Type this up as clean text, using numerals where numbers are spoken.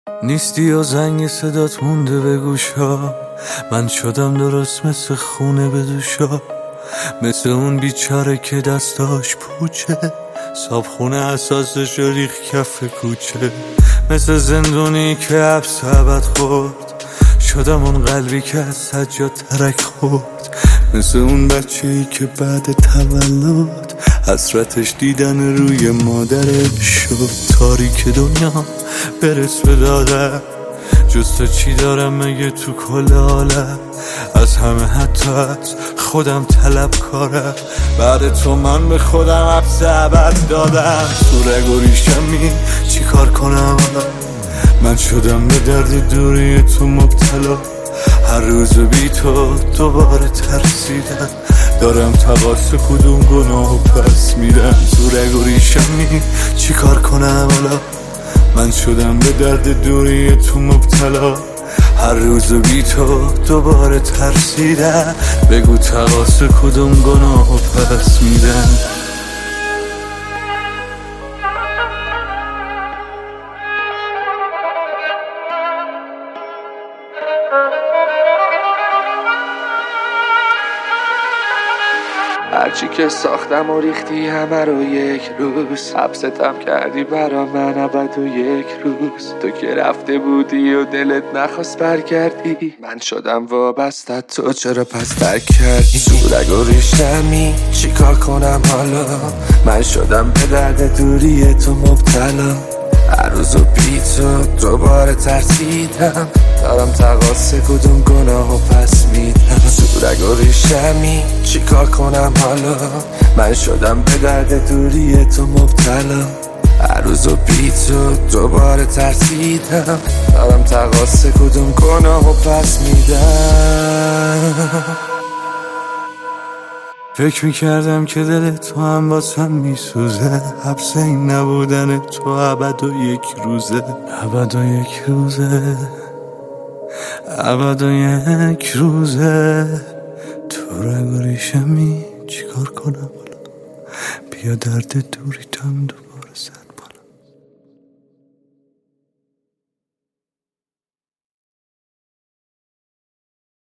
نیستی و زنگ صدات مونده به گوشا، من شدم درست مثل خونه به دوشا، مثل اون بیچاره که دستاش پوچه، صابخونه اساسش ریخ کف کوچه، مثل زندونی که حبس ابد خورد، شدم اون قلبی که از سجاد ترک خورد، مثل اون بچه‌ای که بعد تولد حسرتش دیدن روی مادرش شد. تاریک دنیا برس به دادم، جز تو چی دارم مگه تو کل عالم؟ از همه حتی از خودم طلب کارم، بعد تو من به خودم حبس ابد دادم. تو رگ و ریشمی چی کار کنم حالا؟ من شدم به درد دوری تو مبتلا، هر روز بی تو دوباره ترسیدم، دارم تقاص کدوم گناهو پس میدم. تو رگ و ریشمی چی کار کنم حالا؟ من شدم به درد دوری تو مبتلا، هر روز بی تو دوباره ترسیدم، بگو تقاص کدوم گناهو پس میدم. هرچی که ساختم و ریختی همه رو یک روز، حبستم کردی برا من ابد و یک روز. تو که رفته بودی و دلت نخواست برگردی، من شدم وابسته تو چرا پس ترک کردی؟ تو رگ و ریشمی چی کار کنم حالا؟ من شدم به درد دوری تو مبتلا، هر روز و بی تو دوباره ترسیدم، دارم تقاص کدوم گناهو پس میدم. تو رگ و ریشمی چی کار کنم حالا؟ من شدم به درد دوری تو مبتلا، هر روز و بی تو دوباره ترسیدم، دارم تقاص کدوم گناهو پس میدم. فکر میکردم که دل تو هم واسم میسوزه، حبس این نبودن تو ابد و یک روزه، ابد و یک روزه، ابد و یک روزه. تو رگ و ریشمی چی کار کنم حالا؟ بیا درد دوری تو هم دوباره سر